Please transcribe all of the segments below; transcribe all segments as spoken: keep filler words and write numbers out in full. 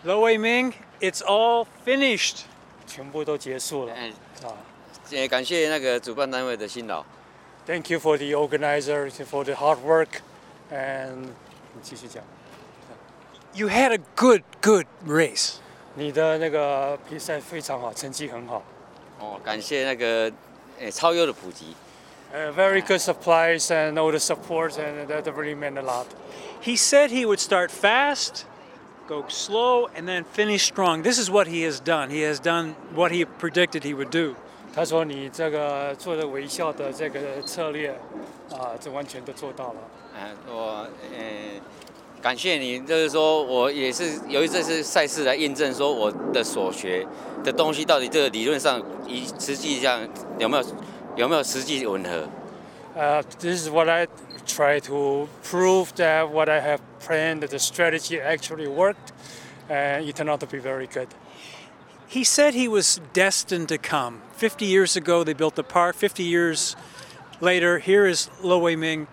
Lo Wei-Ming, it's all finished. 全部都结束了。 嗯， 啊也感谢那个主办单位的辛劳。 ，Thank you for the organizer for the hard work, and 你继续讲。 You had a good, good race. 你的那个比赛非常好，成绩很好。 哦，感谢那个诶超优的普及。 Uh, very good supplies and all the support, and that really meant a lot. He said he would start fast, go slow, and then finish strong. This is what he has done. He has done what he predicted he would do. 他说你这个做的微笑的这个策略，啊，这完全都做到了。 嗯，我呃感谢你，就是说我也是由于这次赛事来验证说我的所学的东西到底这个理论上以实际上有没有有没有实际吻合。 Uh, this is what I try to prove that what I have planned, that the strategy actually worked, and it turned out to be very good. He said he was destined to come. fifty years ago, they built the park. fifty years later, here is Lo Wei-Ming.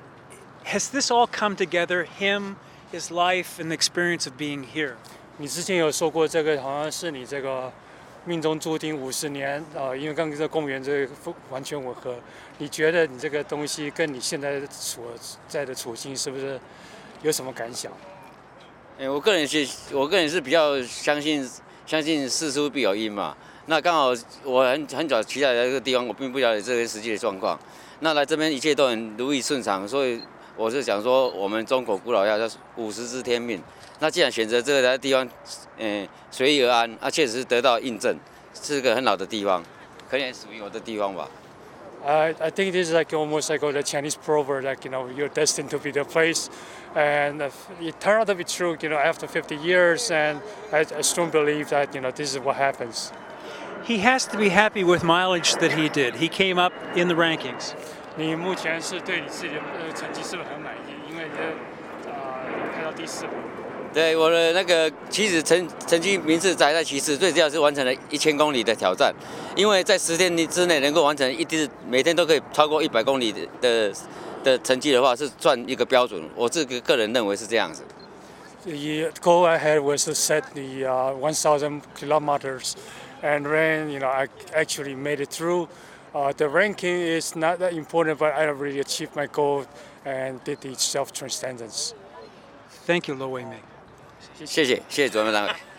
Has this all come together, him, his life, and the experience of being here? 你之前有说过这个好像是你这个命中注定五十年啊、呃，因为刚刚这公园这个完全吻合。你觉得你这个东西跟你现在所在的处境是不是有什么感想？ 哎，我个人是，我个人是比较相信相信事出必有因嘛。那刚好我很很早期待来这个地方，我并不了解这个实际的状况。那来这边一切都很如意顺畅，所以我是想说，我们中国古老话叫五十知天命。那既然选择这个地方，嗯、呃，随遇而安，啊，确实是得到印证，是个很好的地方，可能属于我的地方吧。 I I think this is like almost like the Chinese proverb, like you know, you're destined to be the place, and it turned out to be true. You know, after fifty years, and I, I strongly believe that you know this is what happens. He has to be happy with mileage that he did. He came up in the rankings. 你目前是对你自己的呃成绩是不是很满意？因为你的啊、呃、排到第四名。 对我的那个其实成成绩名次排在其次，最主要是完成了一千公里的挑战，因为在十天之内能够完成一天每天都可以超过一百公里的的的成绩的话，是算一个标准。我这个个人认为是这样子。 The goal I had was to set the uh, one thousand kilometers, and then you know I actually made it through. Uh, the ranking is not that important, but I really achieved my goal and did the self-transcendence. Thank you, Lo Wei-Ming. 谢谢谢谢主办单位。